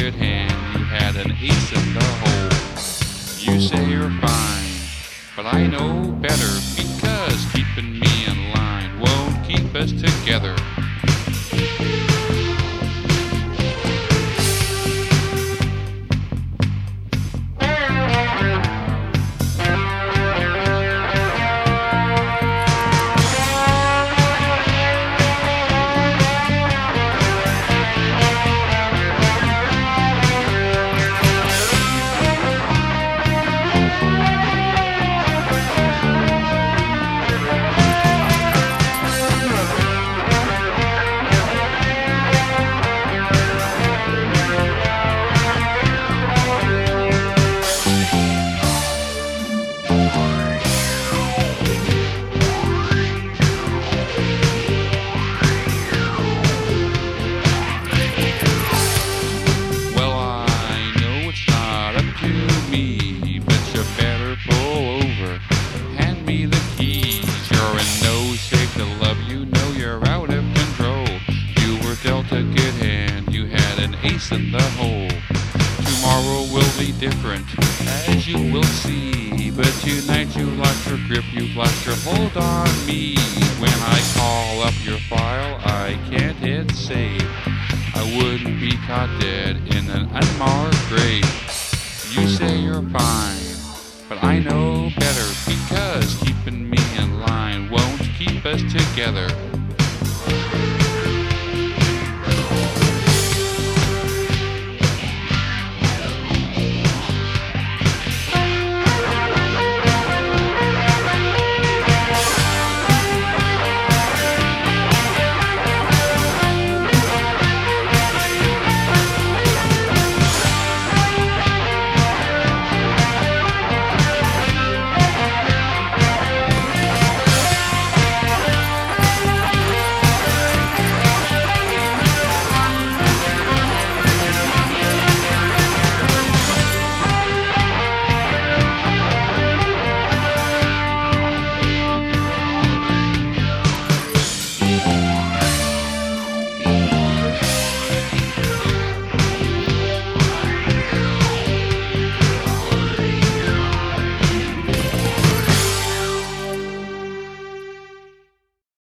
good hand, you had an ace in the hole. You say you're fine, but I know better, because keeping me in line won't keep us together. A good hand, you had an ace in the hole. Tomorrow will be different, as you will see, but tonight you lost your grip, you've lost your hold on me. When I call up your file, I can't hit save. I wouldn't be caught dead in an unmarked grave. You say you're fine, but I know better, because keeping me in line won't keep us together.